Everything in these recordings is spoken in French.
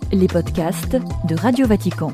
Les podcasts de Radio Vatican.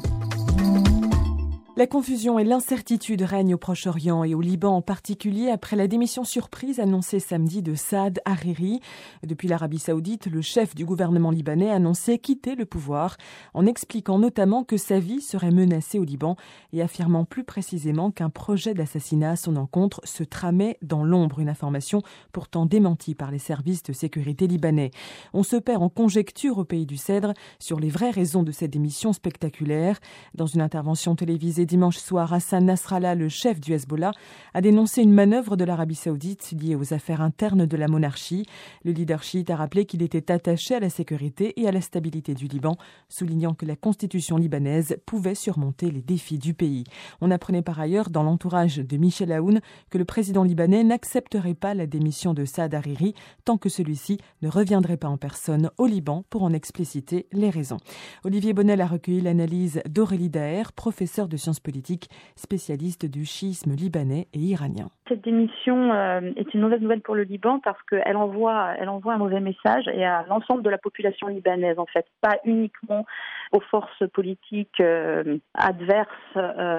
La confusion et l'incertitude règnent au Proche-Orient et au Liban en particulier après la démission surprise annoncée samedi de Saad Hariri. Depuis l'Arabie Saoudite, le chef du gouvernement libanais annonçait quitter le pouvoir en expliquant notamment que sa vie serait menacée au Liban et affirmant plus précisément qu'un projet d'assassinat à son encontre se tramait dans l'ombre, une information pourtant démentie par les services de sécurité libanais. On se perd en conjectures au pays du Cèdre sur les vraies raisons de cette démission spectaculaire. Dans une intervention télévisée dimanche soir, Hassan Nasrallah, le chef du Hezbollah, a dénoncé une manœuvre de l'Arabie Saoudite liée aux affaires internes de la monarchie. Le leader chiite a rappelé qu'il était attaché à la sécurité et à la stabilité du Liban, soulignant que la constitution libanaise pouvait surmonter les défis du pays. On apprenait par ailleurs dans l'entourage de Michel Aoun que le président libanais n'accepterait pas la démission de Saad Hariri tant que celui-ci ne reviendrait pas en personne au Liban pour en expliciter les raisons. Olivier Bonnel a recueilli l'analyse d'Aurélie Daher, professeure de sciences politiques, spécialiste du chiisme libanais et iranien. Cette démission est une mauvaise nouvelle pour le Liban parce qu'elle envoie un mauvais message et à l'ensemble de la population libanaise, en fait, pas uniquement aux forces politiques adverses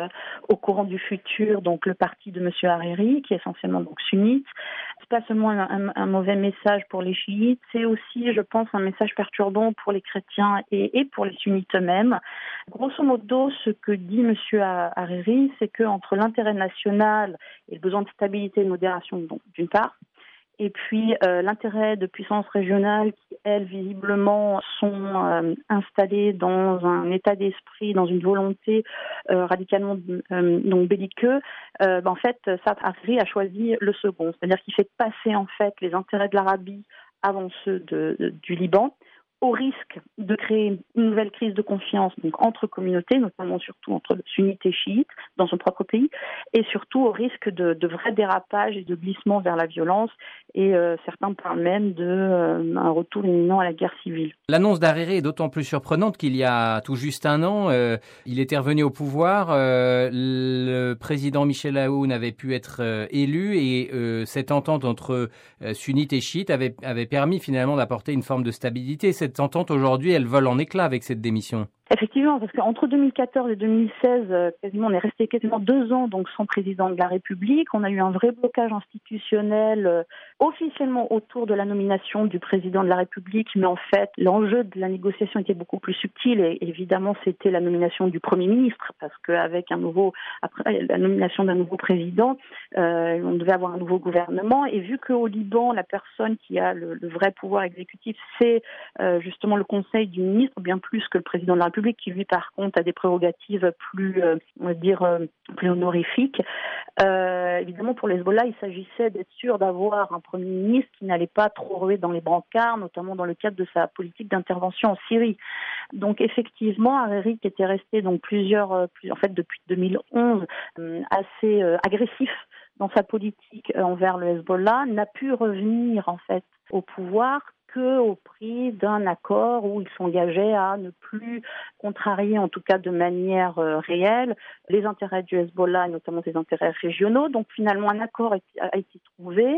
au courant du futur, donc le parti de M. Hariri, qui est essentiellement donc sunnite. C'est pas seulement un mauvais message pour les chiites, c'est aussi, je pense, un message perturbant pour les chrétiens et pour les sunnites eux-mêmes. Grosso modo, ce que dit M. Hariri, c'est qu'entre l'intérêt national et le besoin de stabilité et de modération, donc, d'une part, et puis l'intérêt de puissances régionales qui, elles, visiblement, sont installées dans un état d'esprit, dans une volonté radicalement donc belliqueux, en fait, Saad Hariri a choisi le second. C'est-à-dire qu'il fait passer, en fait, les intérêts de l'Arabie avant ceux du Liban, au risque de créer une nouvelle crise de confiance donc entre communautés, notamment surtout entre sunnites et chiites dans son propre pays, et surtout au risque de vrais dérapages et de glissements vers la violence, et certains parlent même d'un retour imminent à la guerre civile. L'annonce d'Hariri est d'autant plus surprenante qu'il y a tout juste un an, il était revenu au pouvoir, le président Michel Aoun avait pu être élu et cette entente entre sunnites et chiites avait permis finalement d'apporter une forme de stabilité. Cette entente aujourd'hui, elle vole en éclats avec cette démission. Effectivement, parce qu'entre 2014 et 2016, on est resté quasiment 2 ans donc sans président de la République. On a eu un vrai blocage institutionnel officiellement autour de la nomination du président de la République, mais en fait, l'enjeu de la négociation était beaucoup plus subtil et évidemment, c'était la nomination du Premier ministre, parce qu'avec après la nomination d'un nouveau président, on devait avoir un nouveau gouvernement. Et vu qu'au Liban, la personne qui a le vrai pouvoir exécutif, c'est justement le Conseil du ministre, bien plus que le président de la République, qui lui par contre a des prérogatives plus, plus honorifiques. Évidemment pour les Hezbollah, il s'agissait d'être sûr d'avoir un Premier ministre qui n'allait pas trop ruer dans les brancards, notamment dans le cadre de sa politique d'intervention en Syrie. Donc effectivement, Hariri, qui était resté donc depuis 2011 assez agressif dans sa politique envers le Hezbollah, n'a pu revenir en fait au pouvoir qu'au prix d'un accord où ils s'engageaient à ne plus contrarier, en tout cas de manière réelle, les intérêts du Hezbollah, et notamment ses intérêts régionaux. Donc finalement, un accord a été trouvé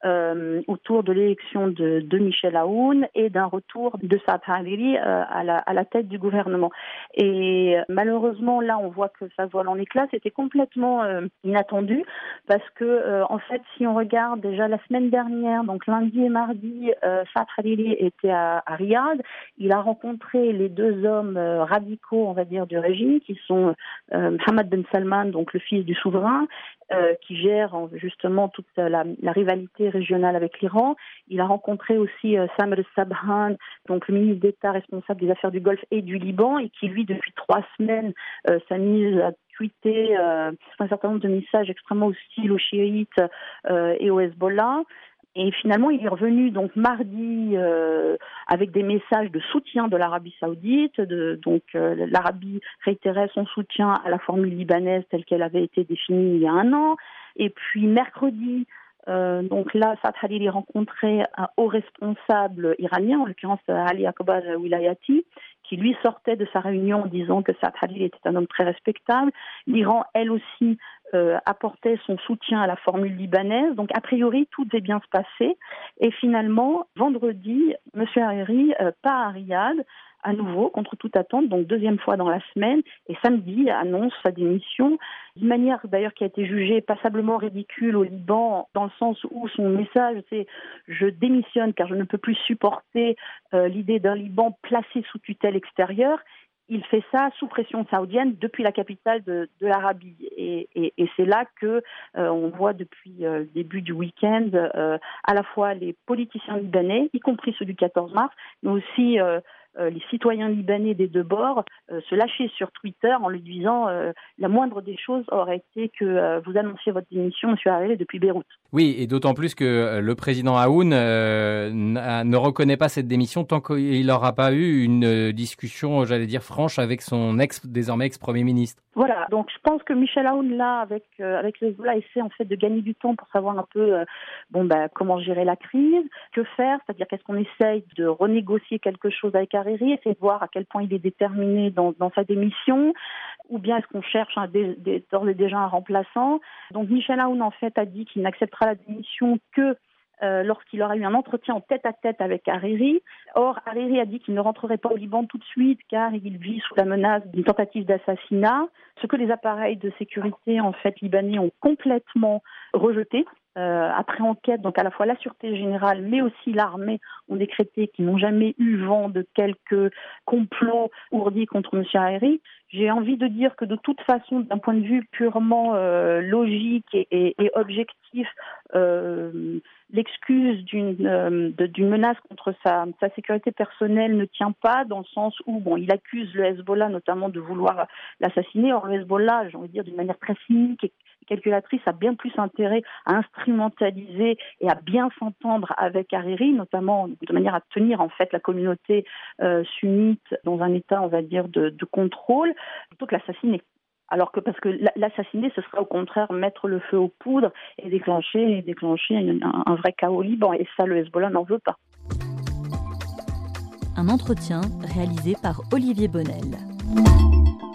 autour de l'élection de Michel Aoun et d'un retour de Saad Hariri à la tête du gouvernement. Et malheureusement, là, on voit que ça vole en éclats. C'était complètement inattendu parce que, en fait, si on regarde déjà la semaine dernière, donc lundi et mardi, Saad Hariri était à Riyad. Il a rencontré les 2 hommes radicaux, on va dire, du régime, qui sont Mohammed Ben Salman, donc le fils du souverain, qui gère justement toute la rivalité régionale avec l'Iran. Il a rencontré aussi Samer Sabhan, donc le ministre d'État responsable des affaires du Golfe et du Liban, et qui, lui, depuis 3 semaines, s'est mis à tweeter un certain nombre de messages extrêmement hostiles aux chiites et au Hezbollah. Et finalement, il est revenu donc mardi avec des messages de soutien de l'Arabie Saoudite. L'Arabie réitérait son soutien à la formule libanaise telle qu'elle avait été définie il y a un an. Et puis mercredi, donc là, Saad Hariri rencontrait un haut responsable iranien, en l'occurrence Ali Akbar Wilayati, qui lui sortait de sa réunion en disant que Saad Hariri était un homme très respectable. L'Iran, elle aussi, apportait son soutien à la formule libanaise. Donc, a priori, tout devait bien se passer. Et finalement, vendredi, M. Hariri part à Riyad à nouveau, contre toute attente, donc deuxième fois dans la semaine, et samedi annonce sa démission, d'une manière d'ailleurs qui a été jugée passablement ridicule au Liban, dans le sens où son message c'est « je démissionne car je ne peux plus supporter l'idée d'un Liban placé sous tutelle extérieure ». Il fait ça sous pression saoudienne depuis la capitale de l'Arabie. Et c'est là que on voit depuis le début du week-end à la fois les politiciens libanais, y compris ceux du 14 mars, mais aussi les citoyens libanais des deux bords se lâcher sur Twitter en lui disant la moindre des choses aurait été que vous annonciez votre démission, M. Hariri, depuis Beyrouth. Oui, et d'autant plus que le président Aoun ne reconnaît pas cette démission tant qu'il n'aura pas eu une discussion, j'allais dire, franche avec son désormais ex-premier ministre. Voilà, donc je pense que Michel Aoun, là, avec le Hezbollah, essaie en fait de gagner du temps pour savoir un peu comment gérer la crise, que faire, c'est-à-dire qu'est-ce qu'on essaye de renégocier quelque chose avec Hariri, essayer de voir à quel point il est déterminé dans sa démission, ou bien est-ce qu'on cherche d'ores et déjà un remplaçant. Donc Michel Aoun, en fait, a dit qu'il n'acceptera la démission que lorsqu'il aura eu un entretien en tête-à-tête avec Hariri. Or, Hariri a dit qu'il ne rentrerait pas au Liban tout de suite car il vit sous la menace d'une tentative d'assassinat, ce que les appareils de sécurité en fait libanais ont complètement rejeté. Après enquête, donc à la fois la Sûreté générale mais aussi l'armée ont décrété qu'ils n'ont jamais eu vent de quelques complots ourdis contre M. Hariri. J'ai envie de dire que de toute façon, d'un point de vue purement logique et objectif, l'excuse d'une menace contre sa sécurité personnelle ne tient pas, dans le sens où il accuse le Hezbollah notamment de vouloir l'assassiner. Or le Hezbollah, j'ai envie de dire d'une manière très cynique et calculatrice, a bien plus intérêt à instrumentaliser et à bien s'entendre avec Hariri, notamment de manière à tenir en fait la communauté sunnite dans un état, on va dire, de contrôle, plutôt que l'assassiner. Alors que parce que l'assassiner, ce serait au contraire mettre le feu aux poudres et déclencher un vrai chaos au Liban. Et ça, le Hezbollah n'en veut pas. Un entretien réalisé par Olivier Bonnel.